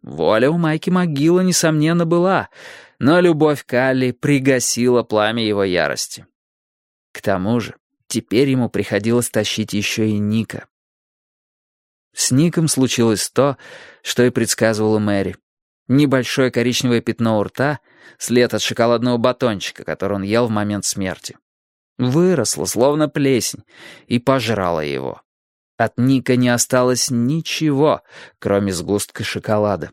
Воля у Майки Могила, несомненно, была, но любовь к Алли пригасила пламя его ярости. К тому же, теперь ему приходилось тащить еще и Ника. С Ником случилось то, что и предсказывала Мэри. Небольшое коричневое пятно у рта, след от шоколадного батончика, который он ел в момент смерти. Выросло, словно плесень, и пожрало его. От Ника не осталось ничего, кроме сгустка шоколада.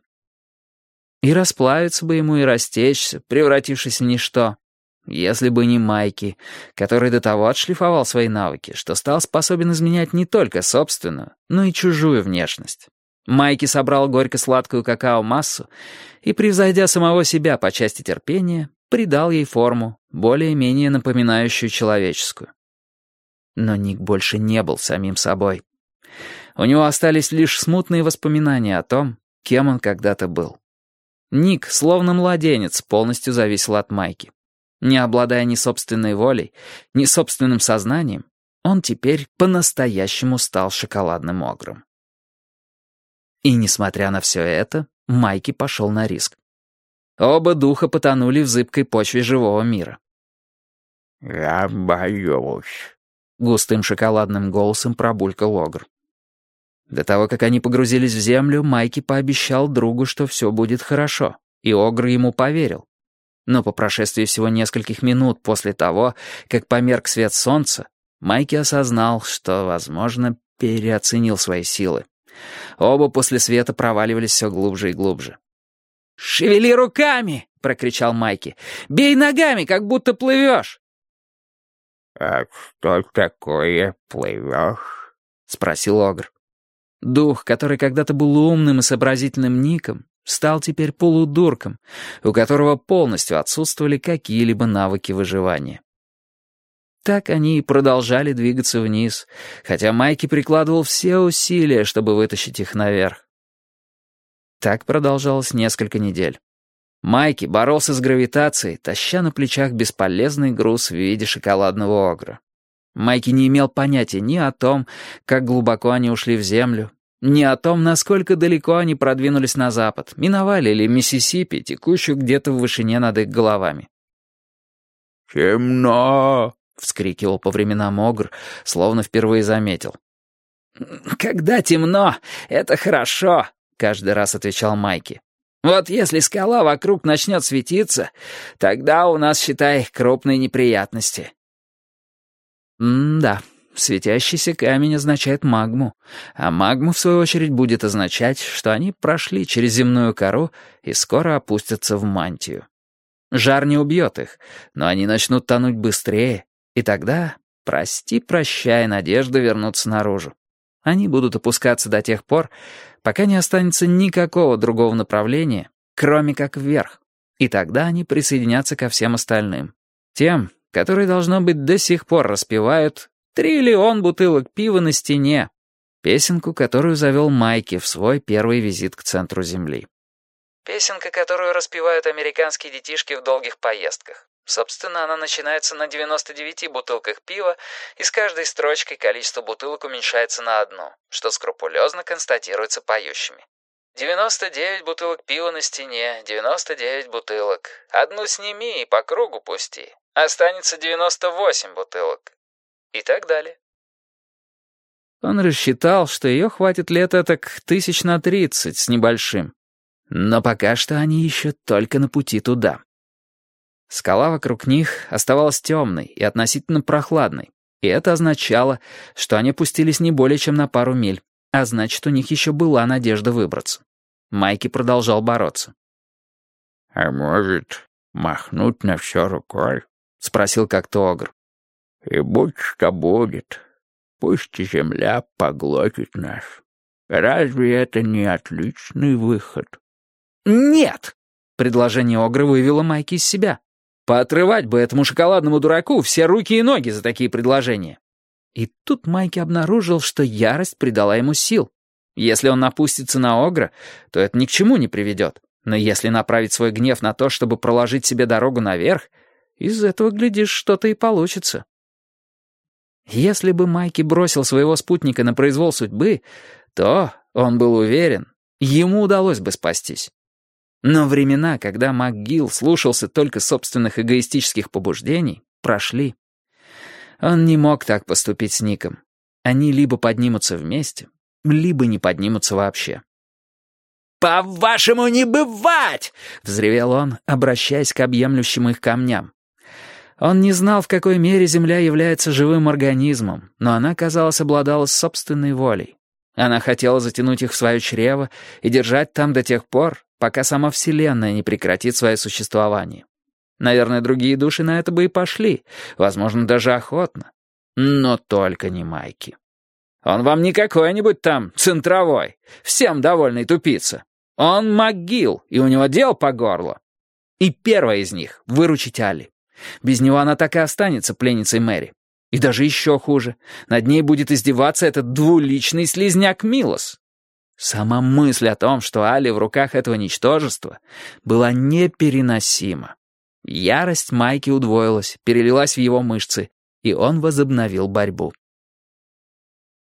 И расплавиться бы ему и растечься, превратившись в ничто, если бы не Майки, который до того отшлифовал свои навыки, что стал способен изменять не только собственную, но и чужую внешность. Майки собрал горько-сладкую какао-массу и, превзойдя самого себя по части терпения, придал ей форму, более-менее напоминающую человеческую. Но Ник больше не был самим собой. У него остались лишь смутные воспоминания о том, кем он когда-то был. Ник, словно младенец, полностью зависел от Майки. Не обладая ни собственной волей, ни собственным сознанием, он теперь по-настоящему стал шоколадным огром. И, несмотря на все это, Майки пошел на риск. Оба духа потонули в зыбкой почве живого мира. «Я боюсь», — густым шоколадным голосом пробулькал огр. До того, как они погрузились в землю, Майки пообещал другу, что все будет хорошо, и огр ему поверил. Но по прошествии всего нескольких минут после того, как померк свет солнца, Майки осознал, что, возможно, переоценил свои силы. Оба после света проваливались все глубже и глубже. «Шевели руками!» — прокричал Майки. «Бей ногами, как будто плывешь!» «А что такое плывешь?» — спросил огр. Дух, который когда-то был умным и сообразительным Ником, стал теперь полудурком, у которого полностью отсутствовали какие-либо навыки выживания. Так они и продолжали двигаться вниз, хотя Майки прикладывал все усилия, чтобы вытащить их наверх. Так продолжалось несколько недель. Майки боролся с гравитацией, таща на плечах бесполезный груз в виде шоколадного огра. Майки не имел понятия ни о том, как глубоко они ушли в землю, ни о том, насколько далеко они продвинулись на запад, миновали ли Миссисипи, текущую где-то в вышине над их головами. «Темно!» — вскрикивал по временам огр, словно впервые заметил. «Когда темно, это хорошо», — каждый раз отвечал Майки. «Вот если скала вокруг начнет светиться, тогда у нас, считай, крупные неприятности». Да, светящийся камень означает магму, а магма, в свою очередь, будет означать, что они прошли через земную кору и скоро опустятся в мантию. Жар не убьет их, но они начнут тонуть быстрее, и тогда, прости-прощай, надежда вернуться наружу. Они будут опускаться до тех пор, пока не останется никакого другого направления, кроме как вверх, и тогда они присоединятся ко всем остальным. Тем, которые, должно быть, до сих пор распевают «Триллион бутылок пива на стене», песенку, которую завел Майки в свой первый визит к центру Земли. Песенка, которую распевают американские детишки в долгих поездках. Собственно, она начинается на 99 бутылках пива, и с каждой строчкой количество бутылок уменьшается на одну, что скрупулезно констатируется поющими. 99 бутылок пива на стене, 99 бутылок. Одну сними и по кругу пусти. Останется 98 бутылок. И так далее. Он рассчитал, что ее хватит лет этак 1030 с небольшим. Но пока что они еще только на пути туда. Скала вокруг них оставалась темной и относительно прохладной, и это означало, что они опустились не более чем на пару миль, а значит, у них еще была надежда выбраться. Майки продолжал бороться. «А может, махнуть на все рукой?» — спросил как-то огр. «И будь что будет, пусть земля поглотит нас. Разве это не отличный выход?» «Нет!» — предложение огра вывело Майки из себя. Поотрывать бы этому шоколадному дураку все руки и ноги за такие предложения. И тут Майки обнаружил, что ярость придала ему сил. Если он напустится на огра, то это ни к чему не приведет. Но если направить свой гнев на то, чтобы проложить себе дорогу наверх, из этого, глядишь, что-то и получится. Если бы Майки бросил своего спутника на произвол судьбы, то, он был уверен, ему удалось бы спастись. Но времена, когда МакГилл слушался только собственных эгоистических побуждений, прошли. Он не мог так поступить с Ником. Они либо поднимутся вместе, либо не поднимутся вообще. «По-вашему не бывать!» — взревел он, обращаясь к объемлющим их камням. Он не знал, в какой мере Земля является живым организмом, но она, казалось, обладала собственной волей. Она хотела затянуть их в свое чрево и держать там до тех пор, пока сама Вселенная не прекратит свое существование. Наверное, другие души на это бы и пошли, возможно, даже охотно. Но только не Майки. Он вам не какой-нибудь там центровой, всем довольный тупица. Он МакГилл, и у него дел по горло. И первая из них — выручить Алли. Без него она так и останется пленницей Мэри. И даже еще хуже, над ней будет издеваться этот двуличный слизняк Милос. Сама мысль о том, что Алли в руках этого ничтожества, была непереносима. Ярость Майки удвоилась, перелилась в его мышцы, и он возобновил борьбу.